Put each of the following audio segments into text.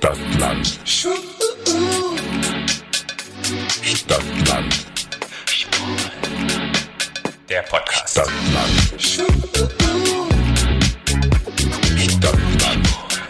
Stadtland. Stadtland. Der Podcast. Stadtland. Stadtland.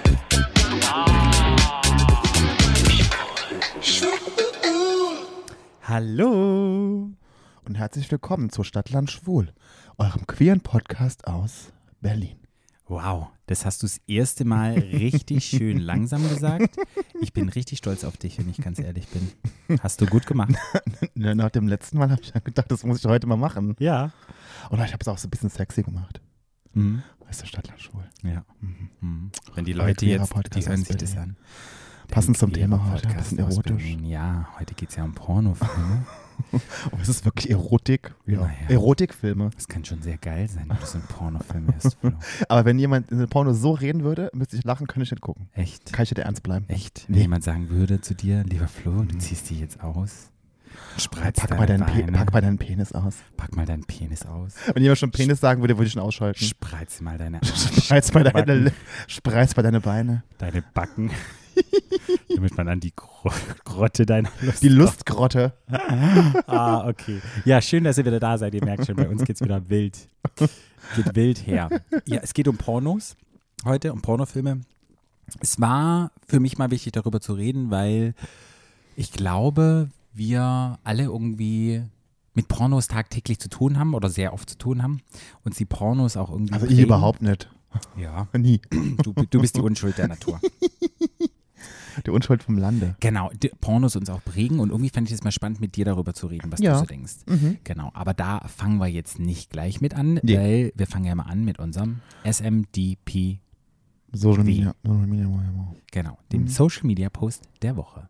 Hallo und herzlich willkommen zu Stadtland Schwul, eurem queeren Podcast aus Berlin. Wow, das hast du das erste Mal richtig schön langsam gesagt. Ich bin richtig stolz auf dich, wenn ich ganz ehrlich bin. Hast du gut gemacht. Nach dem letzten Mal habe ich gedacht, das muss ich heute mal machen. Ja. Und ich habe es auch so ein bisschen sexy gemacht. Mhm. Weißt du, Stadtland Schwul. Ja. Mhm. Wenn die Leute jetzt, die hören sich das an. Passend zum Thema heute, ein bisschen erotisch. Ja, heute geht es ja um Pornofilme. Oh, ist es wirklich Erotik? Ja. Naja. Erotikfilme. Das kann schon sehr geil sein, wenn du so einen Pornofilm hörst. Flo. Aber wenn jemand in einem Porno so reden würde, müsste ich lachen, könnte ich nicht gucken. Echt? Kann ich nicht ernst bleiben? Echt? Wenn jemand sagen würde zu dir, lieber Flo, du ziehst dich jetzt aus, spreizt Pack mal deinen Penis aus. Pack mal deinen Penis aus. Wenn jemand schon Penis sagen würde, würde ich ihn ausschalten. Spreiz mal deine Spreiz mal deine Beine. Deine Backen. Damit man an die Grotte deiner Lust Die Lustgrotte. Ah, okay. Ja, schön, dass ihr wieder da seid. Ihr merkt schon, bei uns geht's wieder wild. Geht wild her. Ja, es geht um Pornos heute, um Pornofilme. Es war für mich mal wichtig, darüber zu reden, weil ich glaube, wir alle irgendwie mit Pornos tagtäglich zu tun haben oder sehr oft zu tun haben und die Pornos auch irgendwie Also prägen. ich überhaupt nicht. Ja, Nie. du bist die Unschuld der Natur. Die Unschuld vom Lande. Genau, die Pornos uns auch prägen und irgendwie fand ich es mal spannend, mit dir darüber zu reden, was Ja. du so denkst. Mhm. Genau, aber da fangen wir jetzt nicht gleich mit an, Nee. weil wir fangen ja mal an mit unserem SMDP, Social Wie? Media. genau, dem Social Media Post der Woche.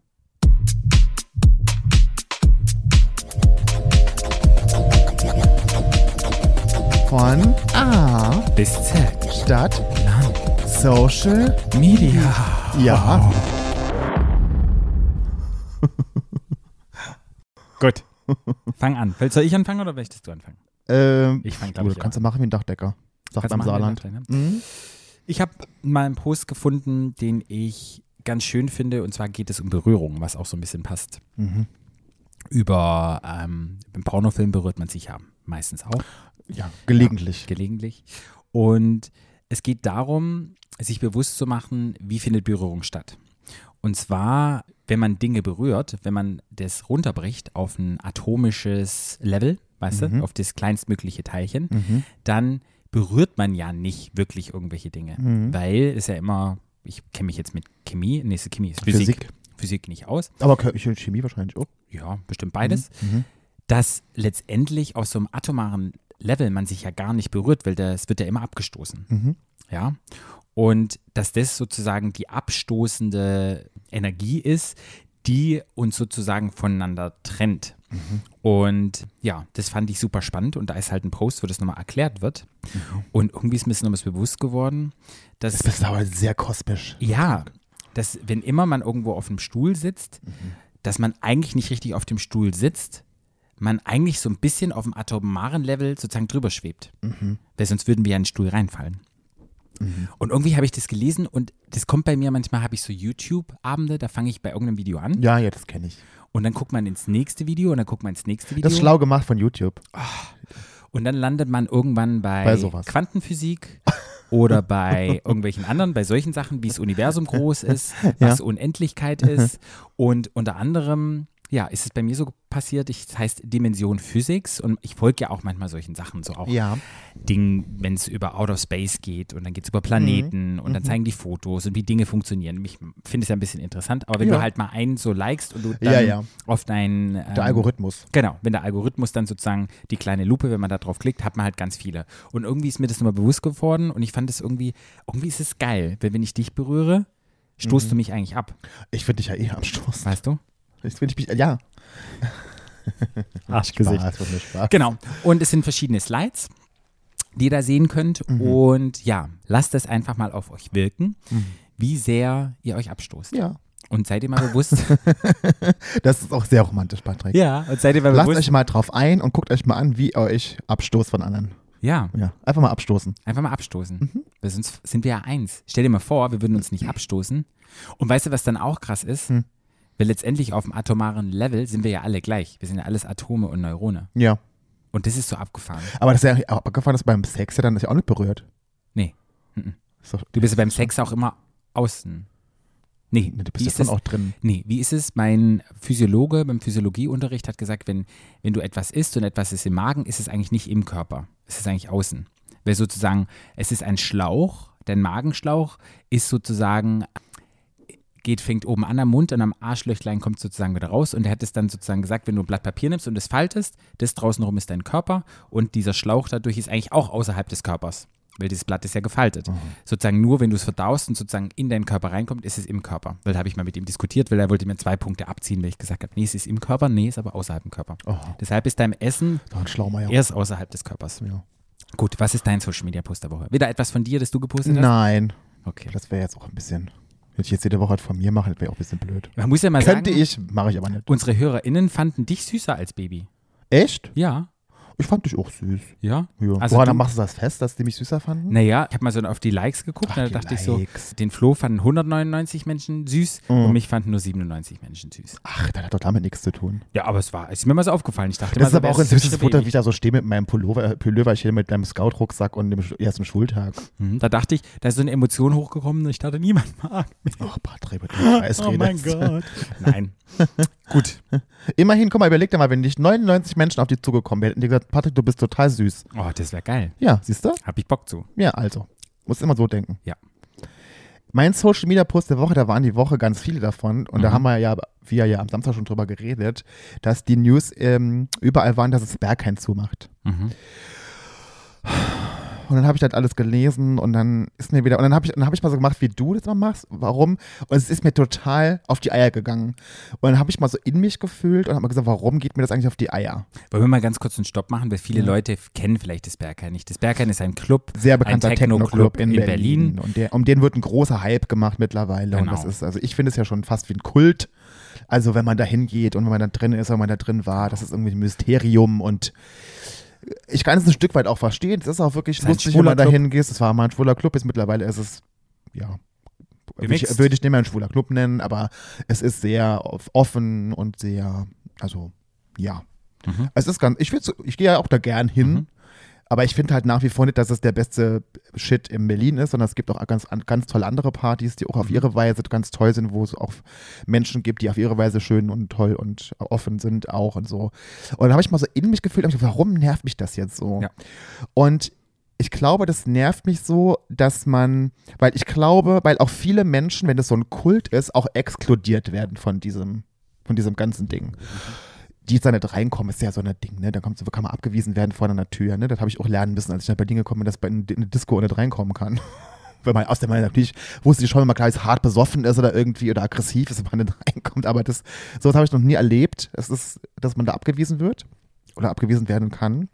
Von A, Bis Z, Stadt, Land, Social. Media. Ja. Gut, fang an. Soll ich anfangen oder möchtest du anfangen? Ich fang, glaub Du ich, kannst du machen wie ein Dachdecker. Sagt Kannst du am machen, Saarland. ne? Mhm. Ich habe mal einen Post gefunden, den ich ganz schön finde, und zwar geht es um Berührung, was auch so ein bisschen passt. Mhm. Im Pornofilm berührt man sich ja meistens auch. Ja, gelegentlich. Ja, gelegentlich. Und es geht darum, sich bewusst zu machen, wie findet Berührung statt. Und zwar, wenn man Dinge berührt, wenn man das runterbricht auf ein atomisches Level, weißt du, auf das kleinstmögliche Teilchen, dann berührt man ja nicht wirklich irgendwelche Dinge. Weil es ja immer, ich kenne mich jetzt mit Chemie, nächste Chemie ist Physik. Physik nicht aus. Aber Chemie wahrscheinlich auch. Ja, bestimmt beides. Dass letztendlich auf so einem atomaren Level man sich ja gar nicht berührt, weil das wird ja immer abgestoßen. Ja. Und dass das sozusagen die abstoßende Energie ist, die uns sozusagen voneinander trennt. Und ja, das fand ich super spannend und da ist halt ein Post, wo das nochmal erklärt wird. Und irgendwie ist mir das nochmal bewusst geworden, dass Das ist aber sehr kosmisch. ja, dass wenn immer man irgendwo auf einem Stuhl sitzt, dass man eigentlich nicht richtig auf dem Stuhl sitzt, man eigentlich so ein bisschen auf dem atomaren Level sozusagen drüber schwebt. Weil sonst würden wir ja in den Stuhl reinfallen. Und irgendwie habe ich das gelesen und das kommt bei mir, manchmal habe ich so YouTube-Abende, da fange ich bei irgendeinem Video an Ja, das kenne ich. und dann guckt man ins nächste Video und dann guckt man ins nächste Video. Das ist schlau gemacht von YouTube. Und dann landet man irgendwann Bei sowas. Quantenphysik oder bei irgendwelchen anderen, bei solchen Sachen, wie das Universum groß ist, was Unendlichkeit ist. Und unter anderem, ja, ist es bei mir so passiert, das heißt Dimension Physics und ich folge ja auch manchmal solchen Sachen, so auch Ja. Dingen, wenn es über Outer Space geht und dann geht es über Planeten und dann zeigen die Fotos und wie Dinge funktionieren. Ich finde es ja ein bisschen interessant, aber wenn du halt mal einen so likest und du dann auf deinen Der Algorithmus. Genau, wenn der Algorithmus dann sozusagen die kleine Lupe, wenn man da drauf klickt, hat man halt ganz viele. Und irgendwie ist mir das nochmal bewusst geworden und ich fand es irgendwie ist es geil, weil wenn ich dich berühre, stoßt du mich eigentlich ab. Ich finde dich ja eh am Stoß. Weißt du? Ja. Arschgesicht. Spaß, von mir Spaß. Genau. Und es sind verschiedene Slides, die ihr da sehen könnt. Und ja, lasst es einfach mal auf euch wirken, wie sehr ihr euch abstoßt. Ja. Und seid ihr mal bewusst. Das ist auch sehr romantisch, Patrick. Ja, und seid ihr mal Lasst bewusst. euch mal drauf ein und guckt euch mal an, wie ihr euch abstoßt von anderen. Ja, Ja, einfach mal abstoßen. einfach mal abstoßen. Weil sonst sind wir ja eins. Stell dir mal vor, wir würden uns nicht abstoßen. Und weißt du, was dann auch krass ist? Weil letztendlich auf dem atomaren Level sind wir ja alle gleich. Wir sind ja alles Atome und Neurone. Ja. Und das ist so abgefahren. Aber das ist ja auch abgefahren, dass beim Sex ja dann das ja auch nicht berührt. Nee. Ist doch, Du bist ja beim Sex auch immer außen. Nee, du wie bist ja ist dann es? auch drin. Nee, wie ist es? Mein Physiologe beim Physiologieunterricht hat gesagt, wenn du etwas isst und etwas ist im Magen, ist es eigentlich nicht im Körper. Es ist eigentlich außen. Weil sozusagen, es ist ein Schlauch, dein Magenschlauch ist sozusagen, fängt oben an am Mund und am Arschlöchlein kommt sozusagen wieder raus. Und er hat es dann sozusagen gesagt, wenn du ein Blatt Papier nimmst und es faltest, das draußen rum ist dein Körper und dieser Schlauch dadurch ist eigentlich auch außerhalb des Körpers. Weil dieses Blatt ist ja gefaltet. Sozusagen nur, wenn du es verdaust und sozusagen in deinen Körper reinkommt, ist es im Körper. Weil da habe ich mal mit ihm diskutiert, weil er wollte mir 2 Punkte abziehen, weil ich gesagt habe, nee, es ist im Körper, nee, ist aber außerhalb dem Körper. Oh, Deshalb ist dein Essen doch ein Schlaumeier. erst außerhalb des Körpers. Ja. Gut, was ist dein Social Media Post der Woche? Wieder etwas von dir, das du gepostet hast? Nein. Okay. Das wäre jetzt auch ein bisschen, wenn ich jetzt jede Woche von mir mache, das wäre auch ein bisschen blöd. Man muss ja mal Könnte sagen, ich, mache ich aber nicht. unsere HörerInnen fanden dich süßer als Baby. Echt? Ja. Ich fand dich auch süß. Ja? Ja. Also Woran du- machst du das fest, dass die mich süßer fanden? Naja, ich habe mal so auf die Likes geguckt Ach, und da die dachte ich so, Likes. den Flo fanden 199 Menschen süß und mich fanden nur 97 Menschen süß. Ach, das hat doch damit nichts zu tun. Ja, aber es ist mir mal so aufgefallen. Ich dachte Das ist mal, aber auch ein süßes Foto, wie ich da so stehe mit meinem Pulloverchen, mit deinem Scout-Rucksack und dem ersten Schultag. Da dachte ich, da ist so eine Emotion hochgekommen und ich dachte, niemand mag mich. Ach, Patrick, mit dem Scheißrede. Nein. Gut. Immerhin, guck mal, überleg dir mal, wenn nicht 99 Menschen auf dich zugekommen wären, hätten die gesagt, Patrick, du bist total süß. Oh, das wäre geil. Ja, siehst du? Hab ich Bock zu. Ja, also. Muss immer so denken. Ja. Mein Social Media Post der Woche, da waren die Woche ganz viele davon. Und da haben wir ja am Samstag schon drüber geredet, dass die News überall waren, dass es Berghain zumacht. Und dann habe ich das alles gelesen und dann ist mir wieder, und dann hab ich mal so gemacht, wie du das mal machst. Warum? Und es ist mir total auf die Eier gegangen. Und dann habe ich mal so in mich gefühlt und habe mal gesagt, warum geht mir das eigentlich auf die Eier? Wollen wir mal ganz kurz einen Stopp machen, weil viele Leute kennen vielleicht das Berghain nicht. Das Berghain ist ein Club, Sehr bekannter ein Techno-Club in Berlin. Und um den wird ein großer Hype gemacht mittlerweile. Genau. Und das ist, also ich finde es ja schon fast wie ein Kult. Also wenn man da hingeht und wenn man da drin ist, wenn man da drin war, das ist irgendwie ein Mysterium und ich kann es ein Stück weit auch verstehen. Es ist auch wirklich ein lustig, wenn schwuler man da Club. hingeht. Es war mal ein schwuler Club, mittlerweile ist es, ja, Gemixt. würde ich nicht mehr ein schwuler Club nennen, aber es ist sehr offen und sehr, also, ja. Es ist ganz, ich gehe ja auch da gern hin, aber ich finde halt nach wie vor nicht, dass es der beste Shit in Berlin ist, sondern es gibt auch ganz tolle andere Partys, die auch auf ihre Weise ganz toll sind, wo es auch Menschen gibt, die auf ihre Weise schön und toll und offen sind auch und so. Und dann habe ich mal so in mich gefühlt, hab ich gedacht, warum nervt mich das jetzt so? Ja. Und ich glaube, das nervt mich so, dass weil auch viele Menschen, wenn das so ein Kult ist, auch exkludiert werden von diesem ganzen Ding. Die jetzt da nicht reinkommen, ist ja so ein Ding, ne? Da kann man abgewiesen werden vor einer Tür, ne? Das habe ich auch lernen müssen, als ich nach Berlin gekommen bin, dass man in eine Disco nicht reinkommen kann. Weil man aus der Meinung natürlich wusste ich schon, wenn man gleich hart besoffen ist oder irgendwie oder aggressiv ist, wenn man nicht reinkommt, aber sowas habe ich noch nie erlebt, dass man da abgewiesen wird oder abgewiesen werden kann.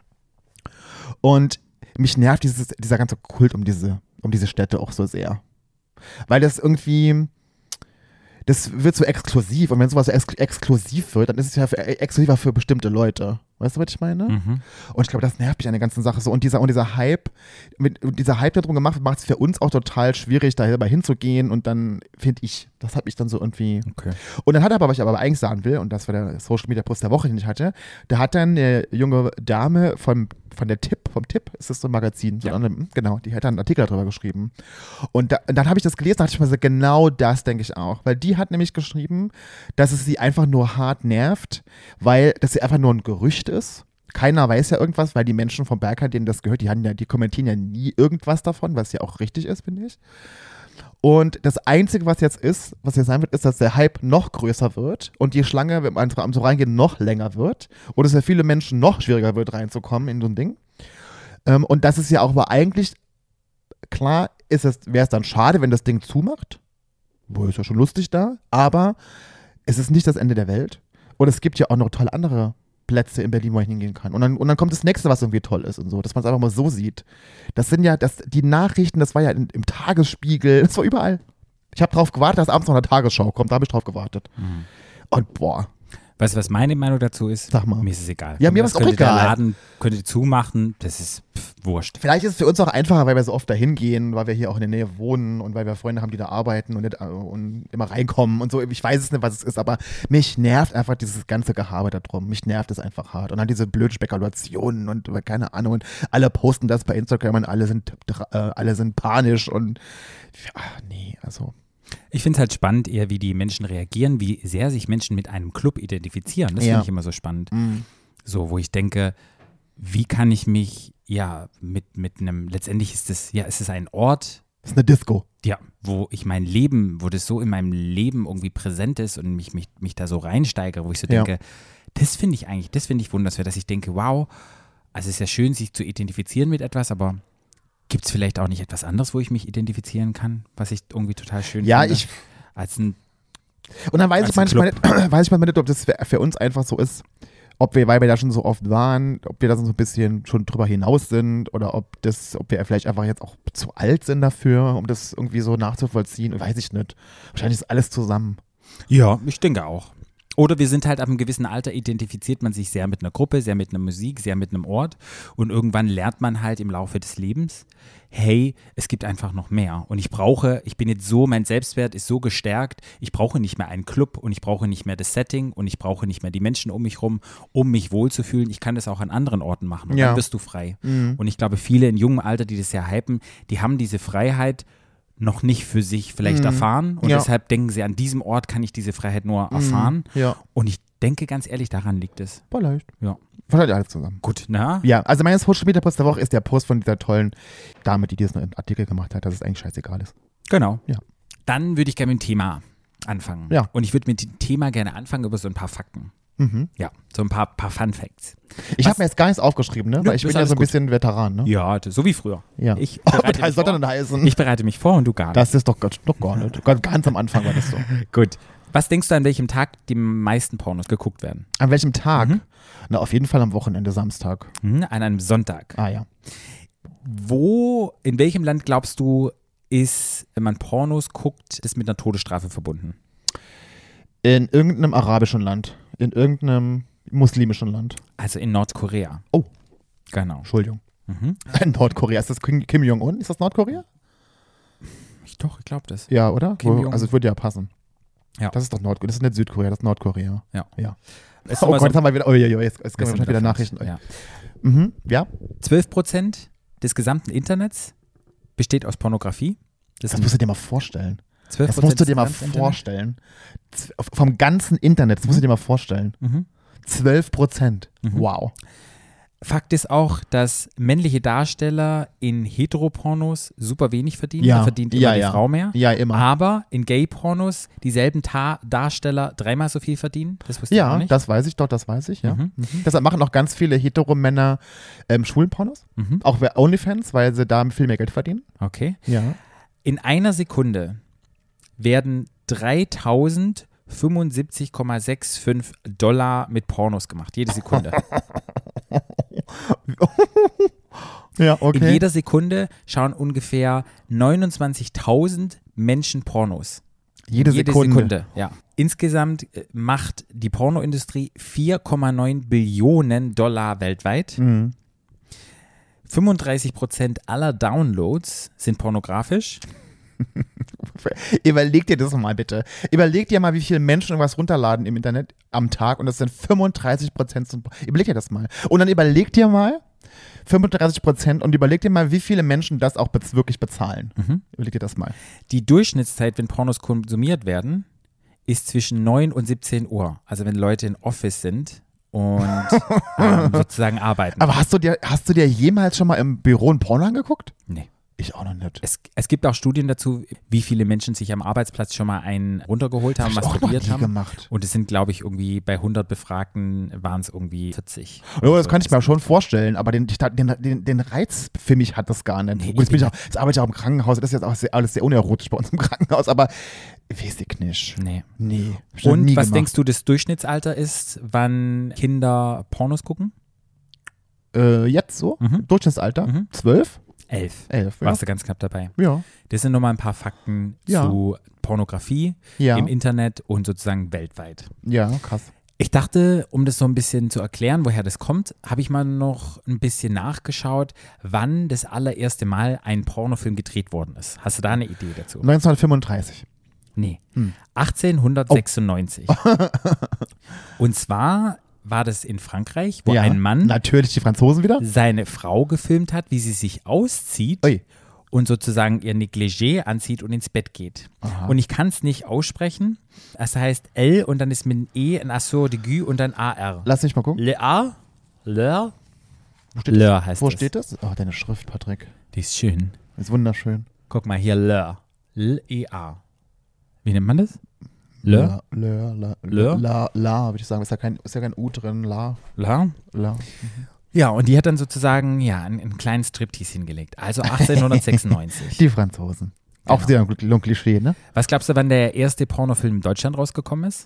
Und mich nervt dieser ganze Kult um diese Städte auch so sehr. Weil das irgendwie, das wird so exklusiv und wenn sowas so exklusiv wird, dann ist es ja exklusiver für bestimmte Leute. Weißt du, was ich meine? Und ich glaube, das nervt mich an der ganzen Sache so. Und dieser Hype, dieser Hype, der drum gemacht wird, macht es für uns auch total schwierig, da selber hinzugehen. Und dann finde ich, das hat mich dann so irgendwie. Okay. Und dann hat er aber, was ich aber eigentlich sagen will, und das war der Social Media Post der Woche, den ich hatte, da hat dann eine junge Dame vom Tipp, ist das so ein Magazin? So Ja. Genau, die hat dann einen Artikel darüber geschrieben. Und dann habe ich das gelesen, da dachte ich mir so, genau das denke ich auch. Weil die hat nämlich geschrieben, dass es sie einfach nur hart nervt, weil das einfach nur ein Gerücht ist. Keiner weiß ja irgendwas, weil die Menschen vom Berghain, denen das gehört, die kommentieren ja nie irgendwas davon, was ja auch richtig ist, finde ich. Und das Einzige, was jetzt sein wird, ist, dass der Hype noch größer wird und die Schlange, wenn man so reingeht, noch länger wird und es für viele Menschen noch schwieriger wird, reinzukommen in so ein Ding. Und das ist ja auch aber eigentlich, klar wäre es dann schade, wenn das Ding zumacht. Wo ist ja schon lustig da, aber es ist nicht das Ende der Welt. Und es gibt ja auch noch tolle andere Plätze in Berlin, wo ich hingehen kann. Und dann kommt das Nächste, was irgendwie toll ist und so, dass man es einfach mal so sieht. Das sind ja, die Nachrichten, das war ja im Tagesspiegel, das war überall. Ich habe drauf gewartet, dass abends noch eine Tagesschau kommt, da habe ich drauf gewartet. Und boah. Weißt du, was meine Meinung dazu ist? Sag mal. Mir ist es egal. Ja, mir Das ist auch könnte der egal. Laden könnte zumachen, das ist wurscht. Vielleicht ist es für uns auch einfacher, weil wir so oft dahin gehen, weil wir hier auch in der Nähe wohnen und weil wir Freunde haben, die da arbeiten und immer reinkommen und so. Ich weiß es nicht, was es ist, aber mich nervt einfach dieses ganze Gehabe da drum. Mich nervt es einfach hart. Und dann diese blöden Spekulationen und keine Ahnung. Und alle posten das bei Instagram und alle sind panisch und nee, also. Ich finde es halt spannend, eher wie die Menschen reagieren, wie sehr sich Menschen mit einem Club identifizieren. Das Ja. finde ich immer so spannend. So, wo ich denke, wie kann ich mich, mit einem, letztendlich ist es ein Ort, Das ist eine Disco. ja, wo das so in meinem Leben irgendwie präsent ist und mich da so reinsteigere, wo ich so Ja. denke, das finde ich wundernswert, dass ich denke, wow, also es ist ja schön, sich zu identifizieren mit etwas, aber gibt es vielleicht auch nicht etwas anderes, wo ich mich identifizieren kann, was ich irgendwie total schön Ja, finde? Als ein Und dann weiß Als ich manchmal nicht, ob das für uns einfach so ist, weil wir da schon so oft waren, ob wir da so ein bisschen schon drüber hinaus sind oder ob wir vielleicht einfach jetzt auch zu alt sind dafür, um das irgendwie so nachzuvollziehen. Weiß ich nicht. Wahrscheinlich ist alles zusammen. Ja, ich denke auch. Oder wir sind halt ab einem gewissen Alter, identifiziert man sich sehr mit einer Gruppe, sehr mit einer Musik, sehr mit einem Ort und irgendwann lernt man halt im Laufe des Lebens, hey, es gibt einfach noch mehr und ich bin jetzt so, mein Selbstwert ist so gestärkt, ich brauche nicht mehr einen Club und ich brauche nicht mehr das Setting und ich brauche nicht mehr die Menschen um mich rum, um mich wohlzufühlen, ich kann das auch an anderen Orten machen und Ja. dann wirst du frei. Und ich glaube, viele in jungem Alter, die das ja hypen, die haben diese Freiheit noch nicht für sich vielleicht erfahren und Ja. deshalb denken sie, an diesem Ort kann ich diese Freiheit nur erfahren. Ja. Und ich denke ganz ehrlich, daran liegt es. Vielleicht. Ja. Wahrscheinlich alles zusammen. Gut, na? Ja, also mein Social Media Post der Woche ist der Post von dieser tollen Dame, die diesen Artikel gemacht hat, dass es eigentlich scheißegal ist. Genau. Ja. Dann würde ich gerne mit dem Thema anfangen. Ja. Und ich würde mit dem Thema gerne anfangen über so ein paar Fakten. Ja, so ein paar Fun Facts. Ich habe mir jetzt gar nichts aufgeschrieben, ne? Nö, Weil ich ist bin ja alles so ein gut. bisschen Veteran, ne? Ja, so wie früher. Ja. Ich Oh, bereite, was mich soll vor. denn heißen? Ich bereite mich vor und du gar nicht. Das ist doch gar nicht. Ganz am Anfang war das so. Gut. Was denkst du, an welchem Tag die meisten Pornos geguckt werden? An welchem Tag? Na, auf jeden Fall am Wochenende, Samstag. An einem Sonntag. Ah ja. In welchem Land glaubst du, ist, wenn man Pornos guckt, das mit einer Todesstrafe verbunden? In irgendeinem arabischen Land. In irgendeinem muslimischen Land. Also in Nordkorea. Oh. Genau. Entschuldigung. In Nordkorea. Ist das Kim Jong-un? Ist das Nordkorea? Ich glaube das. Ja, oder? Kim Jong-un. Also es würde ja passen. Ja. Das ist doch Nordkorea. Das ist nicht Südkorea, das ist Nordkorea. Ja. Oh Gott, jetzt haben wir wieder, jetzt können wir Ist wahrscheinlich wieder Nachrichten. Ja. Ja, 12% des gesamten Internets besteht aus Pornografie. das musst du dir mal vorstellen. 12% Das musst du dir des mal gesamten Internets. vorstellen. Vom ganzen Internet, das musst du dir mal vorstellen. 12%. Wow. Fakt ist auch, dass männliche Darsteller in Heteropornos super wenig verdienen. Ja. Da verdient immer Ja, die ja. Frau mehr. Ja, immer. Aber in Gay-Pornos dieselben Darsteller dreimal so viel verdienen. Das wusste ich auch Ja, nicht. das weiß ich, ja. Deshalb machen auch ganz viele Hetero-Männer Schwulenpornos. Auch bei OnlyFans, weil sie da viel mehr Geld verdienen. Okay. Ja. In einer Sekunde werden 3075,65 Dollar mit Pornos gemacht. Jede Sekunde. Ja, In okay. jeder Sekunde schauen ungefähr 29.000 Menschen Pornos. Jede Sekunde. Ja. Insgesamt macht die Pornoindustrie 4,9 Billionen Dollar weltweit. 35% aller Downloads sind pornografisch. Überleg dir das mal bitte. Überleg dir mal, wie viele Menschen irgendwas runterladen im Internet am Tag und das sind 35%. Überleg dir das mal. Und dann überleg dir mal 35% und überleg dir mal, wie viele Menschen das auch wirklich bezahlen. Überleg dir das mal. Die Durchschnittszeit, wenn Pornos konsumiert werden, ist zwischen 9 und 17 Uhr. Also wenn Leute in Office sind und sozusagen arbeiten. Aber hast du dir jemals schon mal im Büro ein Porno angeguckt? Nee. Ich auch noch nicht. Es gibt auch Studien dazu, wie viele Menschen sich am Arbeitsplatz schon mal einen runtergeholt haben, Hab ich auch noch masturbiert nie haben. gemacht. Und es sind, glaube ich, irgendwie bei 100 Befragten waren es irgendwie 40. Ja, das kann ich mir schon vorstellen, aber den Reiz für mich hat das gar nicht. Nee, Gut, jetzt arbeite ich auch im Krankenhaus, das ist jetzt auch alles sehr unerotisch bei uns im Krankenhaus, aber weiß ich nicht. Nee. Nee. hab ich noch Und nie was gemacht. denkst du, das Durchschnittsalter ist, wann Kinder Pornos gucken? Jetzt so? Durchschnittsalter? 12? 11. 11, ja. Warst du ganz knapp dabei. Ja. Das sind nochmal ein paar Fakten Ja. zu Pornografie Ja. im Internet und sozusagen weltweit. Ja, krass. Ich dachte, um das so ein bisschen zu erklären, woher das kommt, habe ich mal noch ein bisschen nachgeschaut, wann das allererste Mal ein Pornofilm gedreht worden ist. Hast du da eine Idee dazu? 1935. Nee, 1896. Und zwar war das in Frankreich, wo ein Mann natürlich die Franzosen wieder. seine Frau gefilmt hat, wie sie sich auszieht Ui. und sozusagen ihr Negligé anzieht und ins Bett geht. Aha. Und ich kann es nicht aussprechen. Es heißt L und dann ist mit einem E ein Accent d'aigu und dann AR. Lass mich mal gucken. Le A, Leur, Wo steht Leur das? heißt Wo das. steht das? Oh, deine Schrift, Patrick. Die ist schön. Ist wunderschön. Guck mal hier, Leur. L-E-A. Wie nennt man das? Leur? La, würde ich sagen. Ist ja kein U drin. La. Leur? La. Ja, und die hat dann sozusagen einen kleinen Striptease hingelegt. Also 1896. Die Franzosen. Genau. Auch sehr ein Klischee, ne? Was glaubst du, wann der erste Pornofilm in Deutschland rausgekommen ist?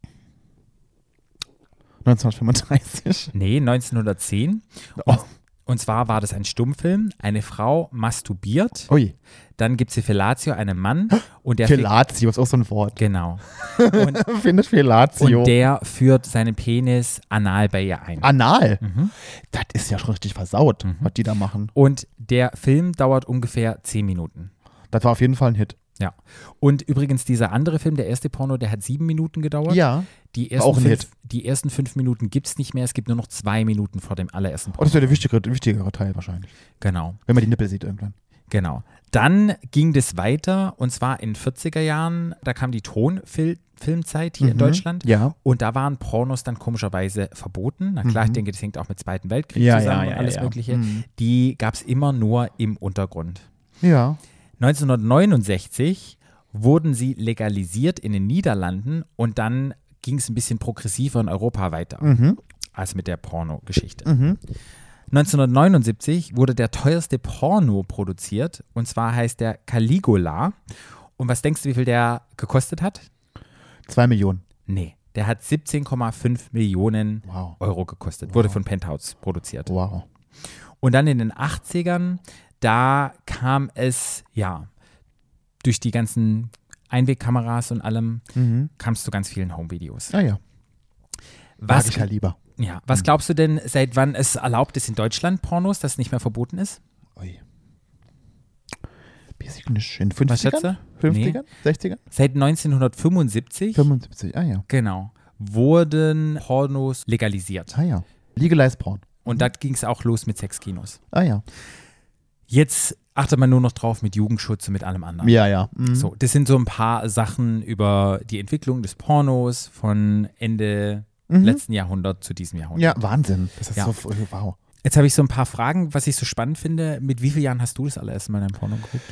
1935. Nee, 1910. Oh. Und zwar war das ein Stummfilm. Eine Frau masturbiert. Ui. Dann gibt es die Fellatio, einen Mann. Und der Fellatio ist auch so ein Wort. Genau. Findet Fellatio. Und der führt seinen Penis anal bei ihr ein. Anal? Das ist ja schon richtig versaut, was die da machen. Und der Film dauert ungefähr 10 Minuten. Das war auf jeden Fall ein Hit. Ja. Und übrigens dieser andere Film, der erste Porno, der hat 7 Minuten gedauert. Ja. Die War auch ein ersten, Hit. die ersten 5 Minuten gibt es nicht mehr. Es gibt nur noch 2 Minuten vor dem allerersten Oh, Porno. das wäre der wichtigere Teil wahrscheinlich. Genau. Wenn man die Nippel sieht irgendwann. Genau. Dann ging das weiter und zwar in den 40er Jahren, da kam die Tonfilmzeit hier in Deutschland Ja. und da waren Pornos dann komischerweise verboten. Na klar, ich denke, das hängt auch mit Zweiten Weltkrieg Ja, zusammen ja, und alles ja. Mögliche. Die gab es immer nur im Untergrund. Ja. 1969 wurden sie legalisiert in den Niederlanden und dann ging es ein bisschen progressiver in Europa weiter. Also mit der Porno-Geschichte. 1979 wurde der teuerste Porno produziert und zwar heißt der Caligula. Und was denkst du, wie viel der gekostet hat? 2 Millionen. Nee, der hat 17,5 Millionen Wow. Euro gekostet. Wurde von Penthouse produziert. Wow. Und dann in den 80ern, da kam es, ja, durch die ganzen Einwegkameras und allem, kam es zu ganz vielen Homevideos. Ah ja. Was, Mag ich ja lieber. ja, was glaubst du denn, seit wann es erlaubt ist in Deutschland Pornos, dass es nicht mehr verboten ist? Ui. Weiß ich nicht. In 50ern? Was schätzt du? 50ern? 60ern? Seit 1975, 75. Ah ja. genau, wurden Pornos legalisiert. Ah ja. Legalized Porn. Und da ging es auch los mit Sexkinos. Ah ja. Jetzt achtet man nur noch drauf mit Jugendschutz und mit allem anderen. Ja, ja. So, das sind so ein paar Sachen über die Entwicklung des Pornos von Ende letzten Jahrhundert zu diesem Jahrhundert. Ja, Wahnsinn. Das ist Ja. so, wow. Jetzt habe ich so ein paar Fragen, was ich so spannend finde. Mit wie vielen Jahren hast du das allererste Mal in Porno geguckt?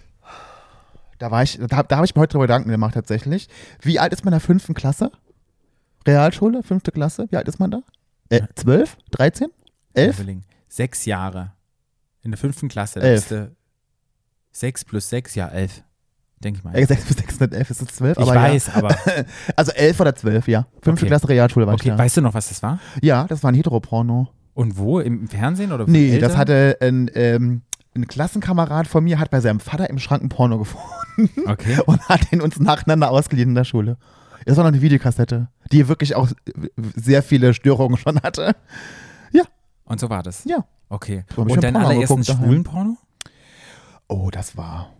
Da habe ich mir heute drüber Gedanken gemacht tatsächlich. Wie alt ist man in der 5. Klasse? Realschule, 5. Klasse? Wie alt ist man da? 12? 13? 11? 6 Jahre. In der 5. Klasse. 11. 6 plus 6, ja, 11. Denke ich mal. 6 bis 611 ist es 12. Ich aber weiß, ja. aber. Also 11 oder 12, ja. 5. Okay. Klasse Realschule war ich Okay, da. weißt du noch, was das war? Ja, das war ein Heteroporno. Und wo? Im Fernsehen oder von Nee, Eltern? das hatte ein Klassenkamerad von mir, hat bei seinem Vater im Schrank ein Porno gefunden Okay. und hat ihn uns nacheinander ausgeliehen in der Schule. Das war noch eine Videokassette, die wirklich auch sehr viele Störungen schon hatte. Und so war das? Ja. Okay. So hab ich Und schon deinen Porno allerersten geguckt daheim. schwulen Porno? Oh, das war.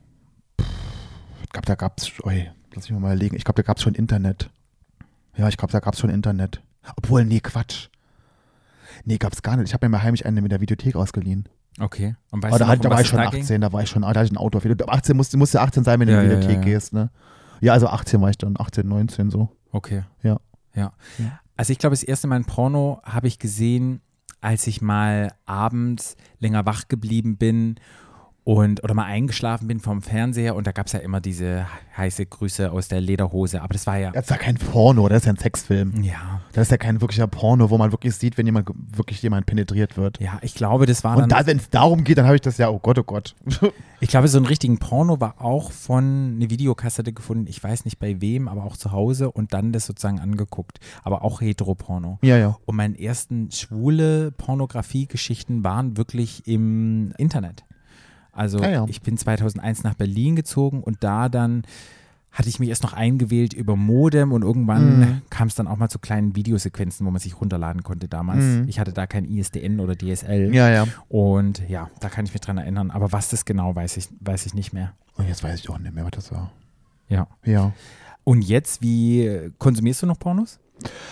Ich glaube, da gab es. Lass mich mal überlegen. Ich glaube, da gab es schon Internet. Ja, ich glaube, da gab es schon Internet. Obwohl, nee, Quatsch. Nee, gab es gar nicht. Ich habe mir mal heimlich eine mit der Videothek ausgeliehen. Okay. Und weißt Aber du noch, da um war was ich es schon da ging? 18, da hatte ich ein Auto. 18 musst ja 18 sein, wenn du in die Ja, ja, Videothek ja. gehst, ne? Ja, also 18 war ich dann, 18, 19 so. Okay. Ja. Ja. Also ich glaube, das erste Mal ein Porno habe ich gesehen, als ich mal abends länger wach geblieben bin oder mal eingeschlafen bin vom Fernseher und da gab es ja immer diese heiße Grüße aus der Lederhose, aber das war ja, Das ist ja kein Porno, das ist ja ein Sexfilm. ja, Das ist ja kein wirklicher Porno, wo man wirklich sieht, wenn wirklich jemand penetriert wird. ja, ich glaube, das war Und dann, da, wenn es darum geht, dann habe ich das ja, oh Gott, oh Gott. ich glaube, so einen richtigen Porno war auch von eine Videokassette gefunden, ich weiß nicht bei wem, aber auch zu Hause und dann das sozusagen angeguckt, aber auch Heteroporno. Ja, ja. Und meine ersten schwule Pornografie-Geschichten waren wirklich im Internet. Also Ah ja. ich bin 2001 nach Berlin gezogen und da dann hatte ich mich erst noch eingewählt über Modem und irgendwann kam es dann auch mal zu kleinen Videosequenzen, wo man sich runterladen konnte damals. Ich hatte da kein ISDN oder DSL. Ja. Und ja, da kann ich mich dran erinnern. Aber was das genau, weiß ich nicht mehr. Und jetzt weiß ich auch nicht mehr, was das war. Ja. Ja. Und jetzt, wie konsumierst du noch Pornos?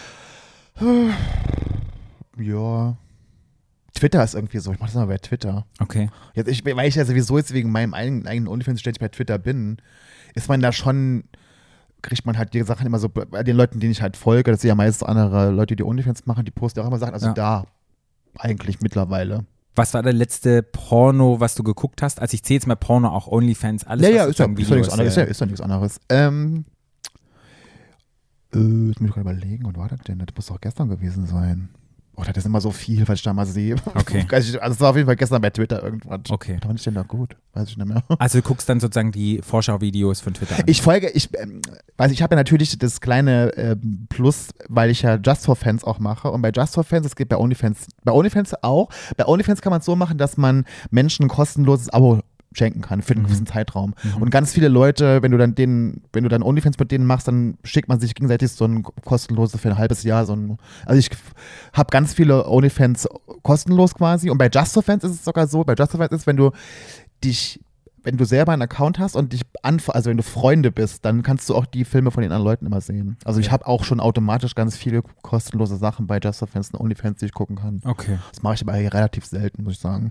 Ja. Twitter ist irgendwie so. Ich mache das mal bei Twitter. Okay. Jetzt, weil ich ja sowieso jetzt wegen meinem eigenen OnlyFans ständig bei Twitter bin, ist man da schon, kriegt man halt die Sachen immer so, bei den Leuten, denen ich halt folge, das sind ja meistens andere Leute, die OnlyFans machen, die posten auch immer Sachen, also da eigentlich mittlerweile. Was war der letzte Porno, was du geguckt hast? Also ich zähle jetzt mal Porno, auch OnlyFans, alles. Ja, was ist ja sozusagen nichts anderes. Videos, Ist ja nichts anderes. Jetzt muss ich gerade überlegen, wann war das denn? Das muss doch gestern gewesen sein. Oh, das ist immer so viel, was ich da mal sehe. Okay. Also es war auf jeden Fall gestern bei Twitter irgendwas. Okay. Da fand ich denn da gut? Weiß ich nicht mehr. Also du guckst dann sozusagen die Vorschau-Videos von Twitter an. Ich habe ja natürlich das kleine Plus, weil ich ja Just for Fans auch mache. Und bei Just for Fans, es geht bei OnlyFans auch. Bei OnlyFans kann man es so machen, dass man Menschen ein kostenloses Abo schenken kann für einen gewissen Zeitraum. Und ganz viele Leute, wenn du dann OnlyFans mit denen machst, dann schickt man sich gegenseitig so ein kostenloses für ein halbes Jahr. Also ich habe ganz viele OnlyFans kostenlos quasi. Und bei Just for Fans ist es sogar so, bei Just for Fans ist, wenn du selber einen Account hast und also wenn du Freunde bist, dann kannst du auch die Filme von den anderen Leuten immer sehen. Also ich habe auch schon automatisch ganz viele kostenlose Sachen bei Just for Fans und OnlyFans, die ich gucken kann. Okay. Das mache ich aber relativ selten, muss ich sagen.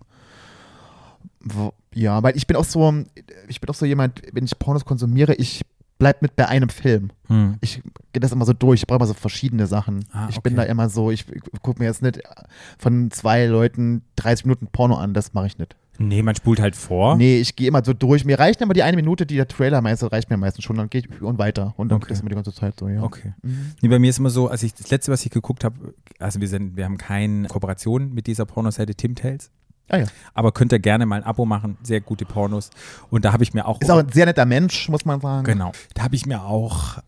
Ja, weil ich bin auch so jemand, wenn ich Pornos konsumiere, ich bleib mit bei einem Film. Ich gehe das immer so durch, ich brauche immer so verschiedene Sachen. Ich bin da immer so, ich gucke mir jetzt nicht von 2 Leuten 30 Minuten Porno an, das mache ich nicht. Nee, man spult halt vor. Nee, ich gehe immer so durch. Mir reicht immer die 1 Minute, die der Trailer meistens, reicht mir meistens schon, dann gehe ich und weiter. Und dann ist immer die ganze Zeit so, ja. Okay. Nee, bei mir ist immer so, das letzte, was ich geguckt habe, also wir haben keine Kooperation mit dieser Pornoseite Tim Tales. Ah ja. Aber könnt ihr gerne mal ein Abo machen, sehr gute Pornos. Und da habe ich mir auch... Ist auch ein sehr netter Mensch, muss man sagen. Genau. Da habe ich mir auch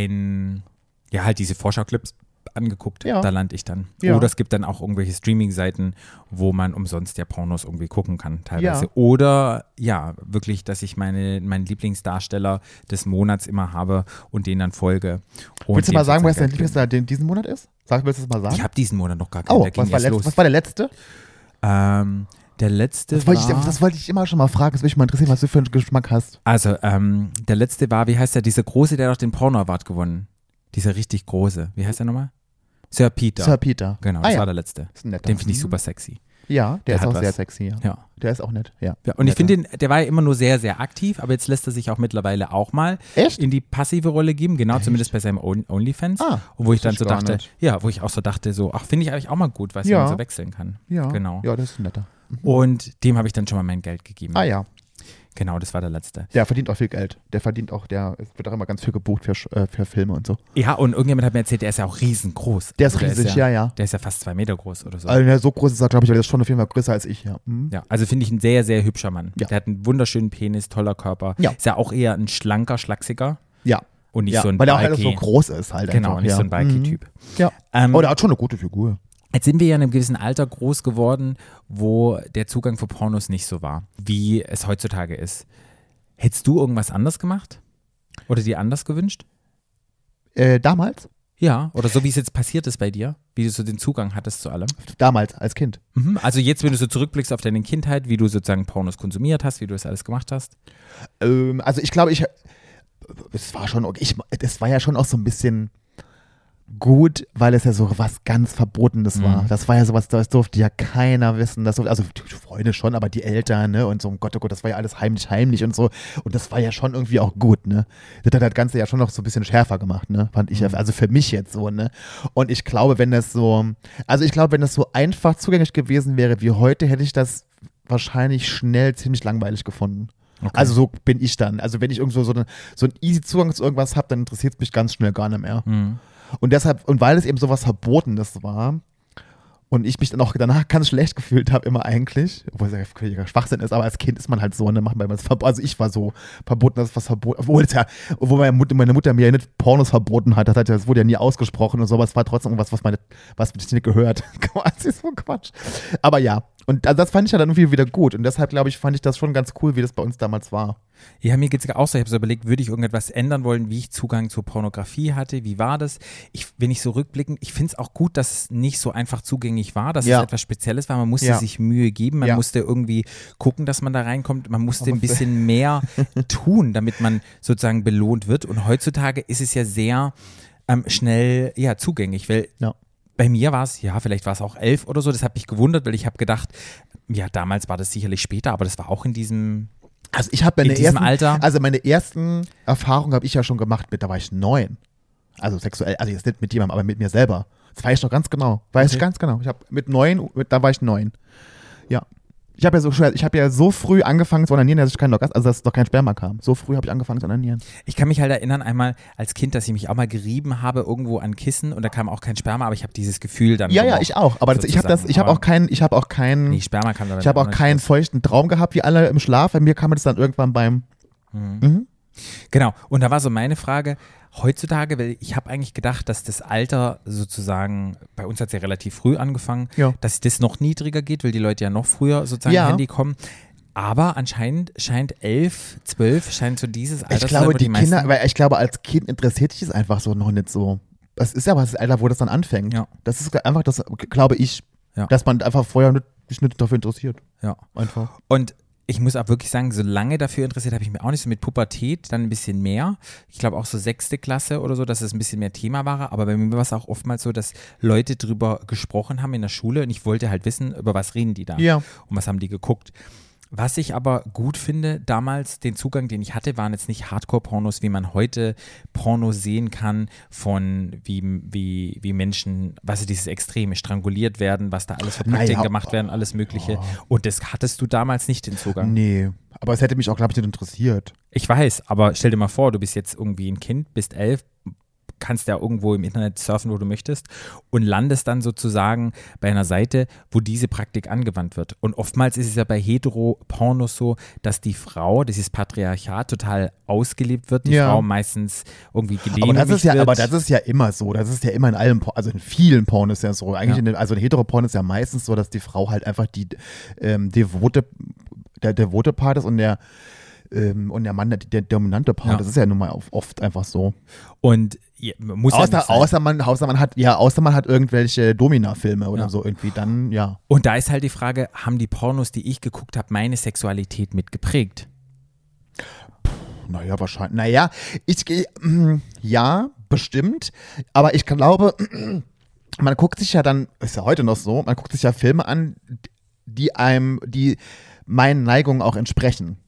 halt diese Vorschau-Clips angeguckt. Ja. Da lande ich dann. Ja. Oder es gibt dann auch irgendwelche Streaming-Seiten, wo man umsonst ja Pornos irgendwie gucken kann teilweise. Ja. Oder wirklich, dass ich meinen Lieblingsdarsteller des Monats immer habe und denen dann folge. Und willst du mal sagen, was dein Geld Lieblingsdarsteller diesen Monat ist? Willst du das mal sagen? Ich habe diesen Monat noch gar keinen. Oh, was war der letzte? Der letzte das wollte ich immer schon mal fragen, das würde mich mal interessieren, was du für einen Geschmack hast. Also, der letzte war, wie heißt der, dieser große, der doch den Porno Award gewonnen. Dieser richtig große. Wie heißt der nochmal? Sir Peter. Sir Peter. Genau, das war der letzte. Ist ein netter. Den finde ich super sexy. Ja, der ist hat auch was. sehr sexy. Ja. Der ist auch nett. Ja. Und ich finde, der war ja immer nur sehr, sehr aktiv, aber jetzt lässt er sich auch mittlerweile auch mal in die passive Rolle geben, genau, zumindest bei seinem OnlyFans. Und wo ich dann so dachte, wo ich auch so dachte, finde ich eigentlich auch mal gut, weil man so wechseln kann. Ja. Genau. Ja, das ist netter. Und dem habe ich dann schon mal mein Geld gegeben. Ah ja. Genau, das war der letzte. Der verdient auch viel Geld. Es wird auch immer ganz viel gebucht für Filme und so. Ja, und irgendjemand hat mir erzählt, der ist ja auch riesengroß. Der ist riesig, ja. Der ist ja fast 2 Meter groß oder so. Also so groß ist er, glaube ich, aber der ist schon auf jeden Fall größer als ich, ja. Ja, also finde ich ein sehr, sehr hübscher Mann. Ja. Der hat einen wunderschönen Penis, toller Körper. Ja. Ist ja auch eher ein schlanker, schlachsiger. Ja. Und nicht so ein weil er auch halt so groß ist halt Genau, einfach. nicht so ein Bulky-Typ. Ja. Aber der hat schon eine gute Figur. Jetzt sind wir ja in einem gewissen Alter groß geworden, wo der Zugang für Pornos nicht so war, wie es heutzutage ist. Hättest du irgendwas anders gemacht? Oder dir anders gewünscht? Damals? Ja, oder so wie es jetzt passiert ist bei dir, wie du so den Zugang hattest zu allem? Damals, als Kind. Also jetzt, wenn du so zurückblickst auf deine Kindheit, wie du sozusagen Pornos konsumiert hast, wie du das alles gemacht hast? Also ich glaube, es war schon okay. Es war ja schon auch so ein bisschen gut, weil es ja so was ganz Verbotenes war. Das war ja sowas, das durfte ja keiner wissen. Also die Freunde schon, aber die Eltern, ne? Und so, oh Gott, das war ja alles heimlich und so. Und das war ja schon irgendwie auch gut, ne? Das hat das Ganze ja schon noch so ein bisschen schärfer gemacht, ne? Fand ich, also für mich jetzt so, ne? Und ich glaube, wenn das so einfach zugänglich gewesen wäre wie heute, hätte ich das wahrscheinlich schnell ziemlich langweilig gefunden. Okay. Also so bin ich dann. Also wenn ich irgendwo so einen easy Zugang zu irgendwas habe, dann interessiert es mich ganz schnell gar nicht mehr. Und deshalb, und weil es eben sowas Verbotenes war und ich mich dann auch danach ganz schlecht gefühlt habe, immer eigentlich, obwohl es ja völliger Schwachsinn ist, aber als Kind ist man halt so, ne, also ich war so verboten, dass es was verboten, obwohl meine Mutter mir ja nicht Pornos verboten hat, das wurde ja nie ausgesprochen und so, aber es war trotzdem irgendwas, was ich nicht gehört. Quasi so Quatsch. Aber ja, Und das fand ich ja dann irgendwie wieder gut. Und deshalb, glaube ich, fand ich das schon ganz cool, wie das bei uns damals war. Ja, mir geht es auch so. Ich habe so überlegt, würde ich irgendetwas ändern wollen, wie ich Zugang zur Pornografie hatte? Wie war das? Wenn ich so rückblickend, ich finde es auch gut, dass es nicht so einfach zugänglich war, dass es etwas Spezielles war. Man musste sich Mühe geben, man musste irgendwie gucken, dass man da reinkommt. Man musste ein bisschen mehr tun, damit man sozusagen belohnt wird. Und heutzutage ist es ja sehr schnell zugänglich, weil bei mir war es, vielleicht war es auch 11 oder so, das hat mich gewundert, weil ich habe gedacht, damals war das sicherlich später, aber das war auch in diesem Also ich habe meine ersten Erfahrungen habe ich ja schon gemacht da war ich 9. Also sexuell, also jetzt nicht mit jemandem, aber mit mir selber. Das weiß ich noch ganz genau. Ich habe mit 9, da war ich 9. Ja. Ich habe ja so früh angefangen zu onanieren, dass noch kein Sperma kam. So früh habe ich angefangen zu onanieren. Ich kann mich halt erinnern, einmal als Kind, dass ich mich auch mal gerieben habe irgendwo an Kissen und da kam auch kein Sperma, aber ich habe dieses Gefühl dann. Ja, ich auch. Aber ich habe auch keinen Sperma kam dann. Ich habe auch keinen feuchten Traum gehabt, wie alle im Schlaf. Bei mir kam das dann irgendwann beim. Genau. Und da war so meine Frage. Heutzutage, weil ich habe eigentlich gedacht, dass das Alter sozusagen, bei uns hat es ja relativ früh angefangen, dass das noch niedriger geht, weil die Leute ja noch früher sozusagen Handy kommen. Aber anscheinend scheint 11, 12, scheint so dieses Alter zu sein, die Kinder, weil ich glaube, als Kind interessiert dich das einfach so noch nicht so. Das ist ja aber das Alter, wo das dann anfängt. Ja. Das ist einfach das, glaube ich, dass man einfach vorher sich nicht dafür interessiert. Ja. Einfach. Und ich muss auch wirklich sagen, so lange dafür interessiert habe ich mich auch nicht, so mit Pubertät dann ein bisschen mehr. Ich glaube auch so 6. Klasse oder so, dass es ein bisschen mehr Thema war. Aber bei mir war es auch oftmals so, dass Leute drüber gesprochen haben in der Schule und ich wollte halt wissen, über was reden die da und was haben die geguckt. Was ich aber gut finde, damals den Zugang, den ich hatte, waren jetzt nicht Hardcore-Pornos, wie man heute Pornos sehen kann, von wie Menschen, was ist dieses Extreme, stranguliert werden, was da alles für Praktiken gemacht werden, alles Mögliche. Und das hattest du damals nicht, den Zugang. Nee, aber es hätte mich auch, glaube ich, nicht interessiert. Ich weiß, aber stell dir mal vor, du bist jetzt irgendwie ein Kind, bist 11, kannst ja irgendwo im Internet surfen, wo du möchtest und landest dann sozusagen bei einer Seite, wo diese Praktik angewandt wird. Und oftmals ist es ja bei Hetero-Pornos so, dass die Frau, dieses Patriarchat, total ausgelebt wird, die Frau meistens irgendwie gedemütigt wird. Aber das ist ja immer so, das ist ja immer in allem, also in vielen Pornos ja so. Eigentlich also in Hetero-Porn ist ja meistens so, dass die Frau halt einfach der devote Part ist und der Mann der dominante Part, das ist ja nun mal oft einfach so. Und muss außer man hat irgendwelche Domina-Filme oder so irgendwie, dann Und da ist halt die Frage, haben die Pornos, die ich geguckt habe, meine Sexualität mitgeprägt? Naja, wahrscheinlich. Naja, ja, bestimmt. Aber ich glaube, man guckt sich ja dann, ist ja heute noch so, man guckt sich ja Filme an, die meinen Neigungen auch entsprechen.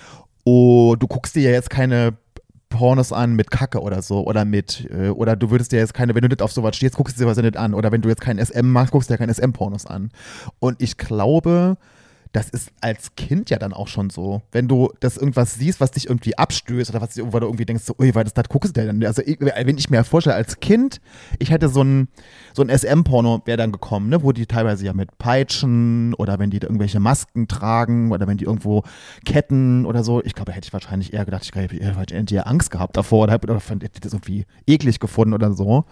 Oh, du guckst dir ja jetzt keine Pornos an mit Kacke oder so oder du würdest dir jetzt keine, wenn du nicht auf sowas stehst, guckst du dir was nicht an oder wenn du jetzt kein SM machst, guckst du dir keine SM-Pornos an. Und ich glaube, das ist als Kind ja dann auch schon so. Wenn du das irgendwas siehst, was dich irgendwie abstößt oder wo du irgendwie denkst, so, ui, das guckst du dir dann. Also wenn ich mir vorstelle, als Kind, ich hätte so ein SM-Porno wäre dann gekommen, ne, wo die teilweise ja mit Peitschen oder wenn die da irgendwelche Masken tragen oder wenn die irgendwo Ketten oder so. Ich glaube, da hätte ich wahrscheinlich eher gedacht, ich hätte eher Angst gehabt davor oder hätte das irgendwie eklig gefunden oder so.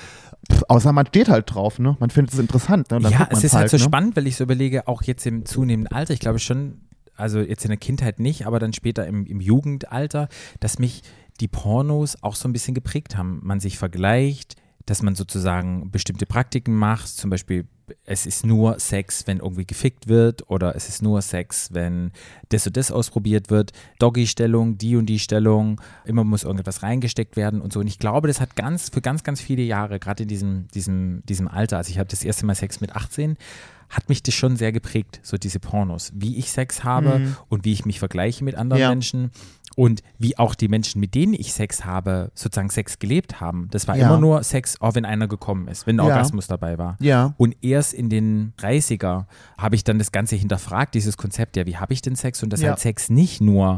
Außer man steht halt drauf, ne? Man findet es interessant. Ne? Ja, es ist halt so spannend, weil ich so überlege, auch jetzt im zunehmenden Alter, ich glaube schon, also jetzt in der Kindheit nicht, aber dann später im Jugendalter, dass mich die Pornos auch so ein bisschen geprägt haben. Man sich vergleicht, dass man sozusagen bestimmte Praktiken macht, zum Beispiel es ist nur Sex, wenn irgendwie gefickt wird oder es ist nur Sex, wenn das und das ausprobiert wird, Doggy-Stellung, die und die Stellung, immer muss irgendetwas reingesteckt werden und so und ich glaube, das hat für ganz, ganz viele Jahre, gerade in diesem Alter, also ich habe das erste Mal Sex mit 18, hat mich das schon sehr geprägt, so diese Pornos, wie ich Sex habe und wie ich mich vergleiche mit anderen Menschen und wie auch die Menschen, mit denen ich Sex habe, sozusagen Sex gelebt haben. Das war immer nur Sex, auch wenn einer gekommen ist, wenn ein Orgasmus dabei war. Ja. Und erst in den 30er habe ich dann das Ganze hinterfragt, dieses Konzept, wie habe ich denn Sex? Und dass halt Sex nicht nur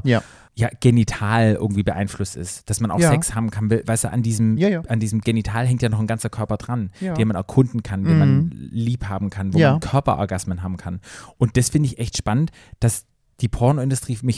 genital irgendwie beeinflusst ist, dass man auch Sex haben kann, weißt du, an diesem Genital hängt ja noch ein ganzer Körper dran, den man erkunden kann, den man lieb haben kann, wo man Körperorgasmen haben kann. Und das finde ich echt spannend, dass die Pornoindustrie mich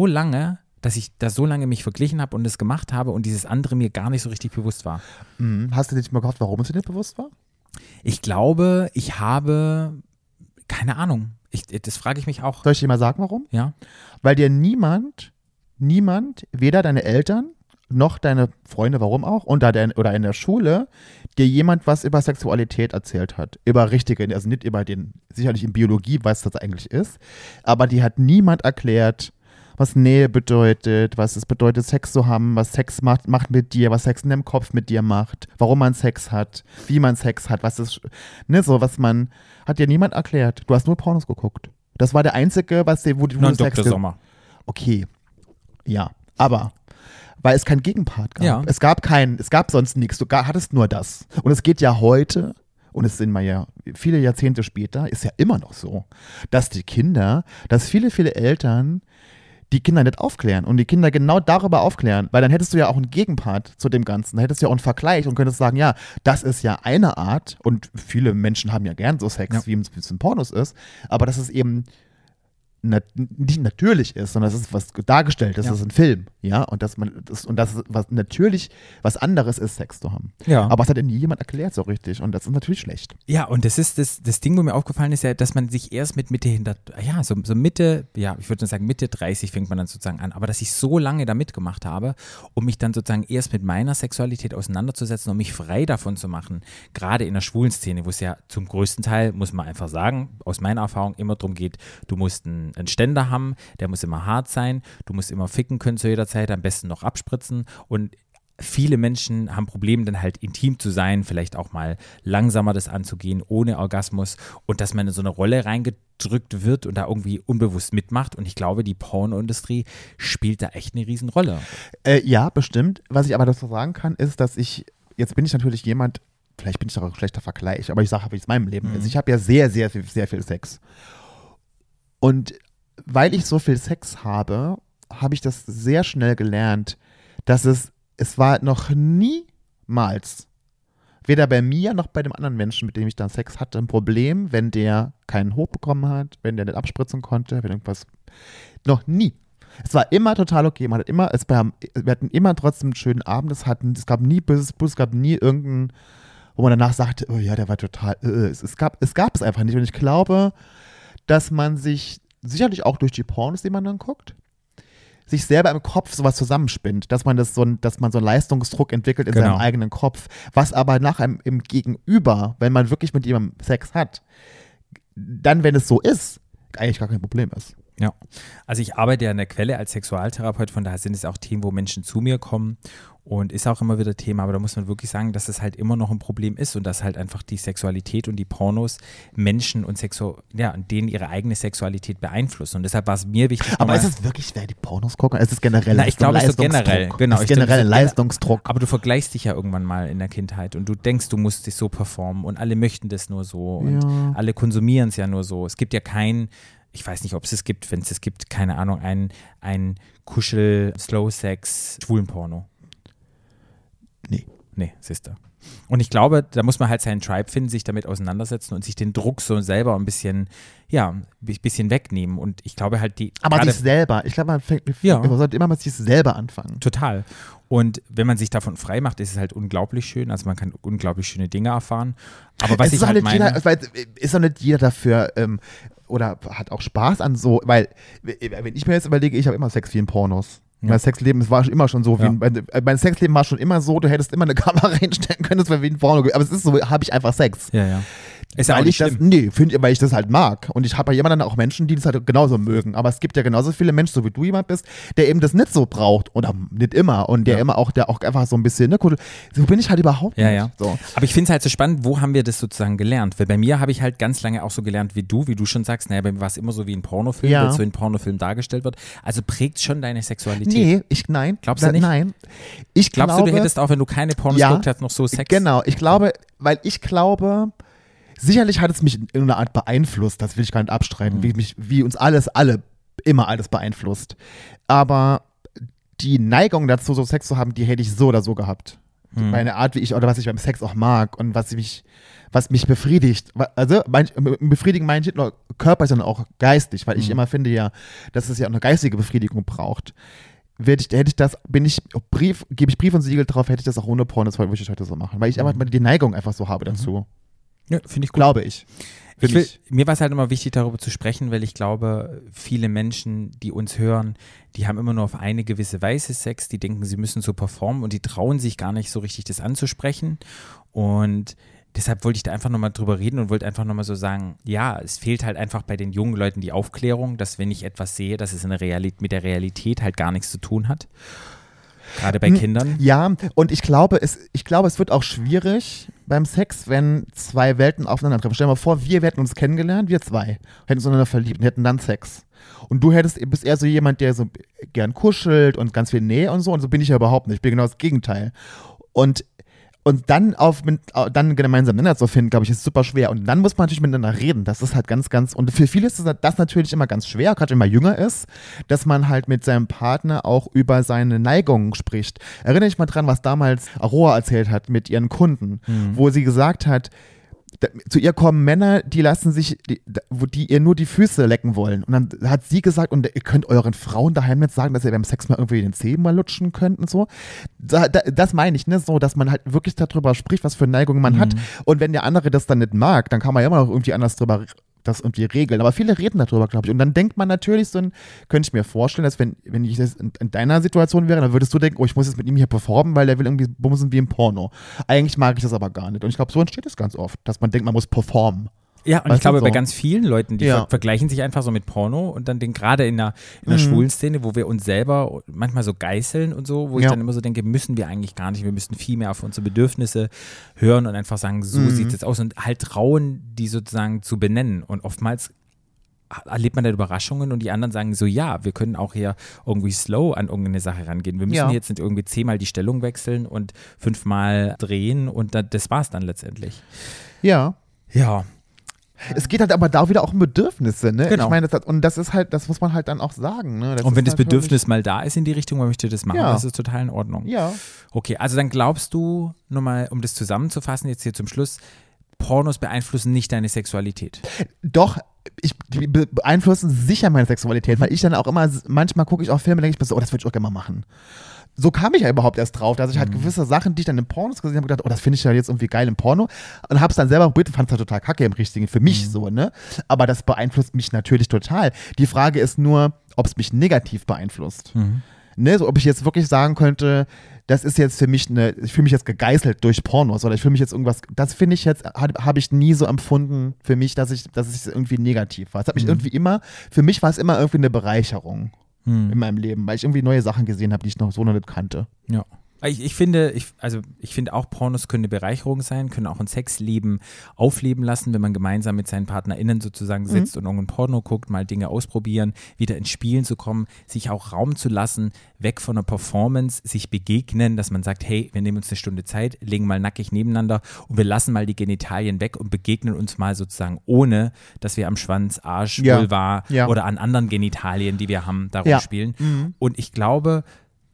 dass ich da so lange mich verglichen habe und das gemacht habe und dieses andere mir gar nicht so richtig bewusst war. Hast du nicht mal gehofft, warum es dir nicht bewusst war? Ich glaube, ich habe Keine Ahnung. Das frage ich mich auch. Soll ich dir mal sagen, warum? Ja. Weil dir niemand, weder deine Eltern noch deine Freunde, warum auch, oder in der Schule, dir jemand was über Sexualität erzählt hat. Über richtige, also nicht über sicherlich in Biologie, was das eigentlich ist, aber die hat niemand erklärt, was Nähe bedeutet, was es bedeutet, Sex zu haben, was Sex macht mit dir, was Sex in dem Kopf mit dir macht, warum man Sex hat, wie man Sex hat, was ist, hat dir niemand erklärt. Du hast nur Pornos geguckt. Das war der einzige, wo du Nur Sex Dr. Sommer. Okay, ja, aber weil es keinen Gegenpart gab. Ja. Es gab sonst nichts, du hattest nur das. Und es geht ja heute, und es sind mal ja viele Jahrzehnte später, ist ja immer noch so, dass viele, viele Eltern die Kinder nicht aufklären und die Kinder genau darüber aufklären, weil dann hättest du ja auch einen Gegenpart zu dem Ganzen, dann hättest du ja auch einen Vergleich und könntest sagen, ja, das ist ja eine Art und viele Menschen haben ja gern so Sex, wie es in Pornos ist, aber das ist eben nicht natürlich ist, sondern das ist was dargestellt, das ist ein Film, ja, und das ist was natürlich was anderes ist, Sex zu haben. Ja. Aber es hat nie jemand erklärt so richtig und das ist natürlich schlecht. Ja, und das ist das Ding, wo mir aufgefallen ist ja, dass man sich erst mit Mitte Mitte, ja, ich würde sagen Mitte 30 fängt man dann sozusagen an, aber dass ich so lange da mitgemacht habe, um mich dann sozusagen erst mit meiner Sexualität auseinanderzusetzen, um mich frei davon zu machen, gerade in der schwulen Szene, wo es ja zum größten Teil, muss man einfach sagen, aus meiner Erfahrung immer darum geht, du musst einen Ständer haben, der muss immer hart sein, du musst immer ficken können zu jeder Zeit, am besten noch abspritzen und viele Menschen haben Probleme, dann halt intim zu sein, vielleicht auch mal langsamer das anzugehen, ohne Orgasmus und dass man in so eine Rolle reingedrückt wird und da irgendwie unbewusst mitmacht und ich glaube, die Pornoindustrie spielt da echt eine Riesenrolle. Ja, bestimmt. Was ich aber dazu sagen kann, ist, dass jetzt bin ich natürlich jemand, vielleicht bin ich auch ein schlechter Vergleich, aber ich sage, wie es in meinem Leben ist. Ich habe ja sehr, sehr, sehr viel Sex. Und weil ich so viel Sex habe, habe ich das sehr schnell gelernt, dass es war noch niemals, weder bei mir noch bei dem anderen Menschen, mit dem ich dann Sex hatte, ein Problem, wenn der keinen Hoch bekommen hat, wenn der nicht abspritzen konnte, wenn irgendwas, noch nie. Es war immer total okay, wir hatten immer trotzdem einen schönen Abend, es gab nie böses Blut, es gab nie irgendeinen, wo man danach sagte, oh ja, der war total, es gab es einfach nicht und ich glaube, dass man sich sicherlich auch durch die Pornos, die man dann guckt, sich selber im Kopf sowas zusammenspinnt, dass man so einen Leistungsdruck entwickelt in seinem eigenen Kopf, was aber nachher im Gegenüber, wenn man wirklich mit jemandem Sex hat, dann, wenn es so ist, eigentlich gar kein Problem ist. Ja, also ich arbeite ja in der Quelle als Sexualtherapeut, von daher sind es auch Themen, wo Menschen zu mir kommen und ist auch immer wieder Thema, aber da muss man wirklich sagen, dass es halt immer noch ein Problem ist und dass halt einfach die Sexualität und die Pornos Menschen und denen ihre eigene Sexualität beeinflussen und deshalb war es mir wichtig. Aber ist es wirklich, wer die Pornos gucken? Ist es generell ich glaube, es ist generell, genau. Es ist generell ein Leistungsdruck. Aber du vergleichst dich ja irgendwann mal in der Kindheit und du denkst, du musst dich so performen und alle möchten das nur so und alle konsumieren es ja nur so. Es gibt ja ich weiß nicht, ob es gibt, wenn es gibt, keine Ahnung, ein Kuschel-Slow-Sex-Schwulen-Porno. Nee, siehst du. Und ich glaube, da muss man halt seinen Tribe finden, sich damit auseinandersetzen und sich den Druck so selber ein bisschen wegnehmen. Und ich glaube halt aber sich selber, ich glaube, man sollte immer mit sich selber anfangen. Total. Und wenn man sich davon frei macht, ist es halt unglaublich schön. Also man kann unglaublich schöne Dinge erfahren. Aber was ich halt meine... Ist doch nicht jeder dafür... oder hat auch Spaß an so, weil, wenn ich mir jetzt überlege, ich habe immer Sex wie in Pornos. Ja. Mein Sexleben war immer schon so, mein Sexleben war schon immer so, du hättest immer eine Kamera reinstellen können, das wäre wie ein Porno, aber es ist so, habe ich einfach Sex. Ja. Ist weil auch nicht weil ich das halt mag. Und ich habe ja jemanden auch Menschen, die das halt genauso mögen. Aber es gibt ja genauso viele Menschen, so wie du jemand bist, der eben das nicht so braucht. Oder nicht immer. Und der auch einfach so ein bisschen, so bin ich halt überhaupt nicht. Ja. So. Aber ich finde es halt so spannend, wo haben wir das sozusagen gelernt? Weil bei mir habe ich halt ganz lange auch so gelernt wie du schon sagst, bei mir war es immer so wie ein Pornofilm, weil es so in Pornofilm dargestellt wird. Also prägt schon deine Sexualität. Nein. Glaubst du nicht? Nein. Glaubst du hättest auch, wenn du keine Pornos geguckt hast, noch so Sex? Genau, ich glaube, sicherlich hat es mich in einer Art beeinflusst, das will ich gar nicht abstreiten, wie uns alle immer alles beeinflusst. Aber die Neigung dazu, so Sex zu haben, die hätte ich so oder so gehabt. Meine Art, was ich beim Sex auch mag und was mich befriedigt. Also befriedigen meine ich nicht nur körperlich, sondern auch geistig, weil ich immer finde dass es ja auch eine geistige Befriedigung braucht. Gebe ich Brief und Siegel drauf, hätte ich das auch ohne Pornos, würde ich heute so machen. Weil ich einfach die Neigung einfach so habe dazu. Ja, finde ich gut. Glaube ich. Mir war es halt immer wichtig, darüber zu sprechen, weil ich glaube, viele Menschen, die uns hören, die haben immer nur auf eine gewisse Weise Sex, die denken, sie müssen so performen und die trauen sich gar nicht so richtig, das anzusprechen. Und deshalb wollte ich da einfach nochmal drüber reden und wollte einfach nochmal so sagen, ja, es fehlt halt einfach bei den jungen Leuten die Aufklärung, dass wenn ich etwas sehe, dass es mit der Realität halt gar nichts zu tun hat. Gerade bei Kindern. Ja, und ich glaube, es wird auch schwierig beim Sex, wenn zwei Welten aufeinandertreffen. Stell dir mal vor, wir hätten uns kennengelernt, wir zwei, hätten uns untereinander verliebt und hätten dann Sex. Und du bist eher so jemand, der so gern kuschelt und ganz viel Nähe und so bin ich ja überhaupt nicht. Ich bin genau das Gegenteil. Und dann dann gemeinsam Nenner zu finden, glaube ich, ist super schwer. Und dann muss man natürlich miteinander reden. Das ist halt ganz, ganz, und für viele ist das natürlich immer ganz schwer, gerade wenn man jünger ist, dass man halt mit seinem Partner auch über seine Neigungen spricht. Erinnere dich mal dran, was damals Aroa erzählt hat mit ihren Kunden, wo sie gesagt hat, zu ihr kommen Männer, die ihr nur die Füße lecken wollen. Und dann hat sie gesagt, und ihr könnt euren Frauen daheim nicht sagen, dass ihr beim Sex mal irgendwie den Zehen mal lutschen könnt und so. Das meine ich, ne? So, dass man halt wirklich darüber spricht, was für Neigungen man hat. Und wenn der andere das dann nicht mag, dann kann man ja immer noch irgendwie anders drüber das irgendwie regeln. Aber viele reden darüber, glaube ich. Und dann denkt man natürlich so, könnte ich mir vorstellen, dass wenn ich das in deiner Situation wäre, dann würdest du denken, oh, ich muss jetzt mit ihm hier performen, weil der will irgendwie bumsen wie im Porno. Eigentlich mag ich das aber gar nicht. Und ich glaube, so entsteht es ganz oft, dass man denkt, man muss performen. Ja, und Weißt ich glaube, du, so? bei ganz vielen Leuten, die vergleichen sich einfach so mit Porno und dann gerade in der schwulen Szene, wo wir uns selber manchmal so geißeln und so, wo ich dann immer so denke, müssen wir eigentlich gar nicht, wir müssten viel mehr auf unsere Bedürfnisse hören und einfach sagen, so sieht es jetzt aus und halt trauen, die sozusagen zu benennen. Und oftmals erlebt man da Überraschungen und die anderen sagen so, ja, wir können auch hier irgendwie slow an irgendeine Sache rangehen. Wir müssen jetzt nicht irgendwie 10-mal die Stellung wechseln und 5-mal drehen und das war's dann letztendlich. Ja. Ja. Es geht halt aber da wieder auch um Bedürfnisse, ne? Genau. Ich meine, das muss man halt dann auch sagen, ne? Und wenn das halt Bedürfnis mal da ist in die Richtung, man möchte das machen, Ja. das ist total in Ordnung. Ja. Okay, also dann glaubst du, nochmal, um das zusammenzufassen, jetzt hier zum Schluss, Pornos beeinflussen nicht deine Sexualität? Doch, die beeinflussen sicher meine Sexualität, weil ich dann auch immer, manchmal gucke ich auch Filme, denke ich mir so, oh, das würde ich auch gerne mal machen. So kam ich ja überhaupt erst drauf, dass ich halt gewisse Sachen, die ich dann in Pornos gesehen habe, gedacht, oh, das finde ich ja jetzt irgendwie geil im Porno und habe es dann selber probiert und fand es halt total kacke im Richtigen, für mich so, ne? Aber das beeinflusst mich natürlich total. Die Frage ist nur, ob es mich negativ beeinflusst. Ne? So, ob ich jetzt wirklich sagen könnte, das ist jetzt für mich ich fühle mich jetzt gegeißelt durch Pornos oder ich fühle mich jetzt irgendwas, das finde ich jetzt, habe ich nie so empfunden für mich, dass es irgendwie negativ war. Es hat mich irgendwie für mich war es immer irgendwie eine Bereicherung. In meinem Leben, weil ich irgendwie neue Sachen gesehen habe, die ich noch so noch nicht kannte. Ja. Ich finde auch, Pornos können eine Bereicherung sein, können auch ein Sexleben aufleben lassen, wenn man gemeinsam mit seinen PartnerInnen sozusagen sitzt und irgendein Porno guckt, mal Dinge ausprobieren, wieder ins Spielen zu kommen, sich auch Raum zu lassen, weg von der Performance, sich begegnen, dass man sagt, hey, wir nehmen uns eine Stunde Zeit, legen mal nackig nebeneinander und wir lassen mal die Genitalien weg und begegnen uns mal sozusagen, ohne dass wir am Schwanz, Arsch, Vulva oder an anderen Genitalien, die wir haben, da rumspielen. Und ich glaube,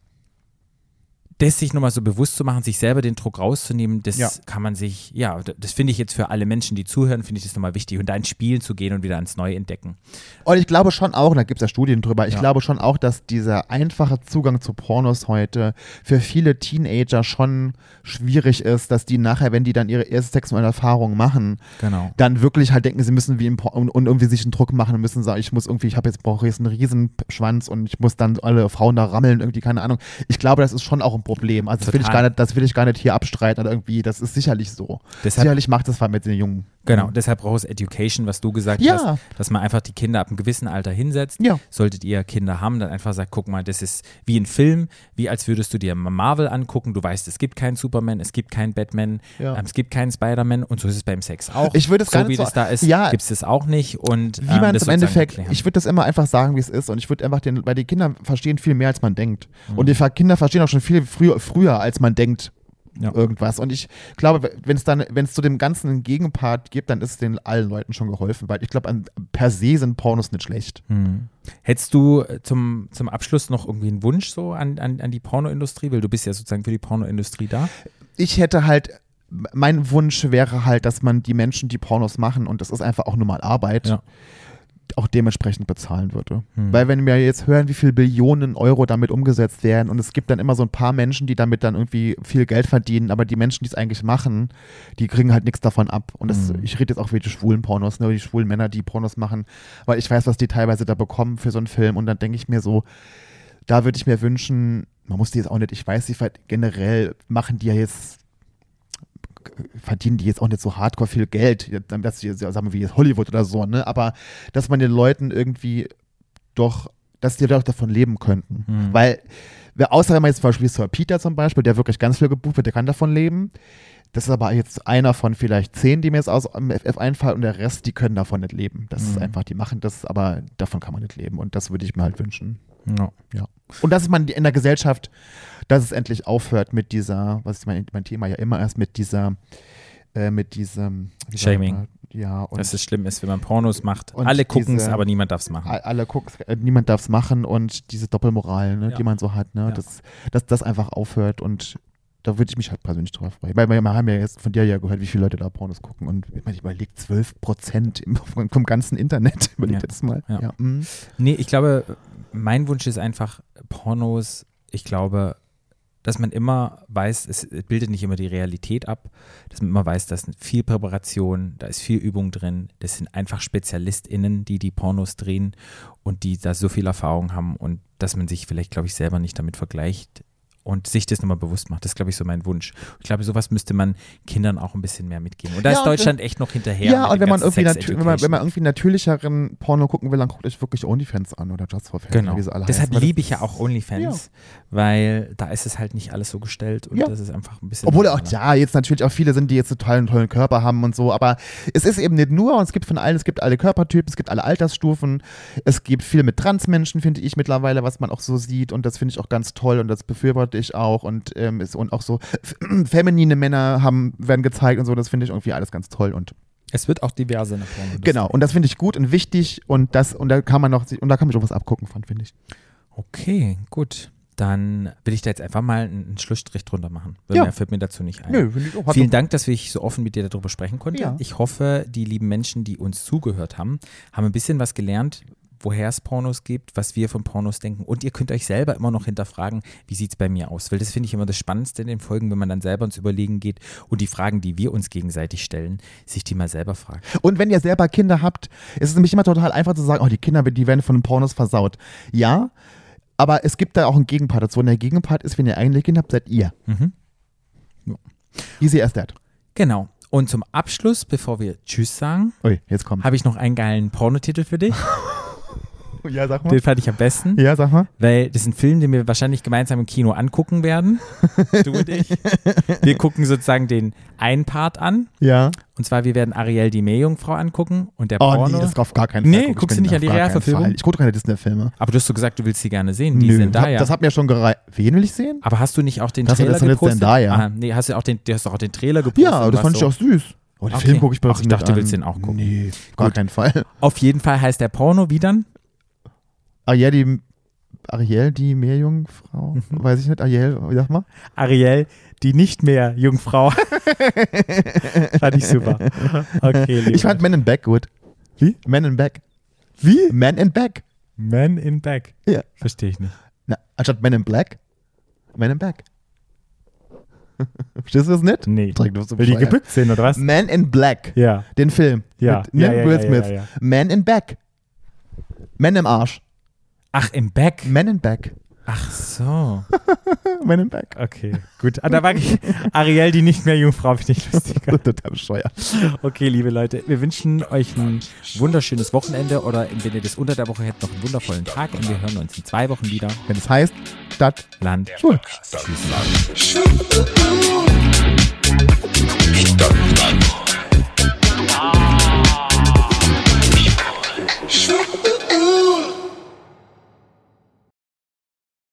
das sich nochmal so bewusst zu machen, sich selber den Druck rauszunehmen, das kann man sich, das finde ich jetzt für alle Menschen, die zuhören, finde ich das nochmal wichtig und da ins Spielen zu gehen und wieder ans Neue entdecken. Und ich glaube schon auch, da gibt es ja Studien drüber, ich glaube schon auch, dass dieser einfache Zugang zu Pornos heute für viele Teenager schon schwierig ist, dass die nachher, wenn die dann ihre erste sexuelle Erfahrung machen, dann wirklich halt denken, sie müssen wie im und irgendwie sich einen Druck machen und müssen sagen, brauche jetzt einen riesen Schwanz und ich muss dann alle Frauen da rammeln, irgendwie, keine Ahnung. Ich glaube, das ist schon auch ein Problem. Also das will ich gar nicht hier abstreiten oder irgendwie, das ist sicherlich so. Sicherlich macht das mit den Jungen. Genau, deshalb braucht es Education, was du gesagt hast, dass man einfach die Kinder ab einem gewissen Alter hinsetzt. Ja. Solltet ihr Kinder haben, dann einfach sagt, guck mal, das ist wie ein Film, wie als würdest du dir Marvel angucken. Du weißt, es gibt keinen Superman, es gibt keinen Batman, es gibt keinen Spider-Man und so ist es beim Sex auch. Ich würde es gar nicht so, wie das da ist, gibt es das auch nicht. Und, wie man es im Endeffekt, ich würde das immer einfach sagen, wie es ist und ich würde einfach weil die Kinder verstehen viel mehr, als man denkt. Und die Kinder verstehen auch schon viel früher, als man denkt. Irgendwas. Und ich glaube, wenn es zu dem Ganzen einen Gegenpart gibt, dann ist es den allen Leuten schon geholfen, weil ich glaube, per se sind Pornos nicht schlecht. Hättest du zum Abschluss noch irgendwie einen Wunsch so an die Pornoindustrie, weil du bist ja sozusagen für die Pornoindustrie da? Ich hätte halt, mein Wunsch wäre halt, dass man die Menschen, die Pornos machen, und das ist einfach auch nur mal Arbeit, auch dementsprechend bezahlen würde. Weil wenn wir jetzt hören, wie viel Billionen Euro damit umgesetzt werden und es gibt dann immer so ein paar Menschen, die damit dann irgendwie viel Geld verdienen, aber die Menschen, die es eigentlich machen, die kriegen halt nichts davon ab. Und das, ich rede jetzt auch über die schwulen Pornos, ne, die schwulen Männer, die Pornos machen, weil ich weiß, was die teilweise da bekommen für so einen Film und dann denke ich mir so, da würde ich mir wünschen, man muss die jetzt auch nicht, ich weiß nicht, generell machen die ja jetzt, verdienen die jetzt auch nicht so hardcore viel Geld, dass die, sagen wir, wie jetzt Hollywood oder so, ne? Aber dass man den Leuten irgendwie doch, dass die doch davon leben könnten. Weil, außer wenn man jetzt zum Beispiel Sir Peter zum Beispiel, der wirklich ganz viel gebucht wird, der kann davon leben. Das ist aber jetzt einer von vielleicht 10, die mir jetzt aus dem FF einfallen und der Rest, die können davon nicht leben. Das ist einfach, die machen das, aber davon kann man nicht leben und das würde ich mir halt wünschen. Ja. Und dass man in der Gesellschaft, dass es endlich aufhört mit dieser, was ist mein Thema ja immer erst mit diesem Shaming. Ja, und dass es schlimm ist, wenn man Pornos macht. Alle gucken es, aber niemand darf es machen. Alle gucken es, niemand darf es machen und diese Doppelmoral, ne, die man so hat, ne, dass das einfach aufhört und da würde ich mich halt persönlich drüber freuen. Weil wir haben ja jetzt von dir ja gehört, wie viele Leute da Pornos gucken und ich überlege 12% vom ganzen Internet. Überlegt das mal. Ja. Nee, ich glaube, mein Wunsch ist einfach Pornos, ich glaube, dass man immer weiß, es bildet nicht immer die Realität ab, dass man immer weiß, da ist viel Präparation, da ist viel Übung drin, das sind einfach SpezialistInnen, die Pornos drehen und die da so viel Erfahrung haben und dass man sich vielleicht, glaube ich, selber nicht damit vergleicht und sich das nochmal bewusst macht. Das ist, glaube ich, so mein Wunsch. Ich glaube, sowas müsste man Kindern auch ein bisschen mehr mitgeben. Und da ist Deutschland echt noch hinterher. Ja, und wenn man irgendwie natürlicheren Porno gucken will, dann guckt euch wirklich OnlyFans an oder Just for Fans. Genau. Wie sie alle Deshalb heißen. liebe ich ja auch OnlyFans, weil da ist es halt nicht alles so gestellt und das ist einfach ein bisschen. Obwohl auch, jetzt natürlich auch viele sind, die jetzt einen tollen Körper haben und so, aber es ist eben nicht nur, und es gibt von allen, es gibt alle Körpertypen, es gibt alle Altersstufen, es gibt viel mit Transmenschen, finde ich mittlerweile, was man auch so sieht und das finde ich auch ganz toll und das befürworte ich auch und auch so feminine Männer werden gezeigt und so, das finde ich irgendwie alles ganz toll und es wird auch diverse in der Porno. Genau, und das finde ich gut und wichtig und da kann man auch was abgucken von, finde ich. Okay, gut. Dann will ich da jetzt einfach mal einen Schlussstrich drunter machen. Mehr fällt mir dazu nicht ein. Nö, finde ich auch. Vielen Dank, dass ich so offen mit dir darüber sprechen konnte. Ja. Ich hoffe, die lieben Menschen, die uns zugehört haben, haben ein bisschen was gelernt, woher es Pornos gibt, was wir von Pornos denken. Und ihr könnt euch selber immer noch hinterfragen, wie sieht es bei mir aus? Weil das finde ich immer das Spannendste in den Folgen, wenn man dann selber ins Überlegen geht und die Fragen, die wir uns gegenseitig stellen, sich die mal selber fragt. Und wenn ihr selber Kinder habt, ist es nämlich immer total einfach zu sagen, die Kinder, die werden von den Pornos versaut. Ja, aber es gibt da auch einen Gegenpart dazu. Und der Gegenpart ist, wenn ihr eigene Kinder habt, seid ihr. Ja. Easy as that. Genau. Und zum Abschluss, bevor wir Tschüss sagen, jetzt kommt. habe ich noch einen geilen Pornotitel für dich. Ja, sag mal. Den fand ich am besten. Ja, sag mal. Weil das ist ein Film, den wir wahrscheinlich gemeinsam im Kino angucken werden. Du und ich. Wir gucken sozusagen den einen Part an. Ja. Und zwar, wir werden Ariel, die Meerjungfrau angucken und der Porno. Nee, das auf gar keinen Fall. Nee, guckst du nicht an die Realverfilmung? Ich gucke keine Disney-Filme. Aber du hast so gesagt, du willst sie gerne sehen. Die sind da, ja. Das hat mir schon gereicht. Wen will ich sehen? Aber hast du nicht auch den Das Trailer ist jetzt gepostet? Zendaya. Nee, du hast doch auch den Trailer gepostet. Ja, das fand ich auch süß. Den Okay. Film gucke ich bei Ach, ich dachte, du willst den auch gucken. Nee, gar keinen Fall. Auf jeden Fall heißt der Porno wie dann? Ariel, die Meerjungfrau? Weiß ich nicht. Ariel, wie sag mal? Ariel, die nicht mehr Jungfrau. Fand ich super. Okay, Ich fand Men in Black gut. Wie? Men in Black. Wie? Men in Black. Man in Back. Ja. Verstehe ich nicht. Na, anstatt Men in Black, Men in Black. Verstehst du das nicht? Nee. So Will die gebückt sind, oder was? Men in Black. Ja. Den Film. Ja. Mit Will Smith. Ja. Men in Back. Men im Arsch. Ach, im Back? Men in Back. Ach so. Men in Back. Okay, gut. Da war ich Ariel, die nicht mehr Jungfrau, finde ich lustiger. Total bescheuert. Okay, liebe Leute, wir wünschen euch ein wunderschönes Wochenende oder wenn ihr das unter der Woche hättet, noch einen wundervollen Tag und wir hören uns in 2 Wochen wieder. Wenn es heißt, Stadt, Land, Schul. Stadtland.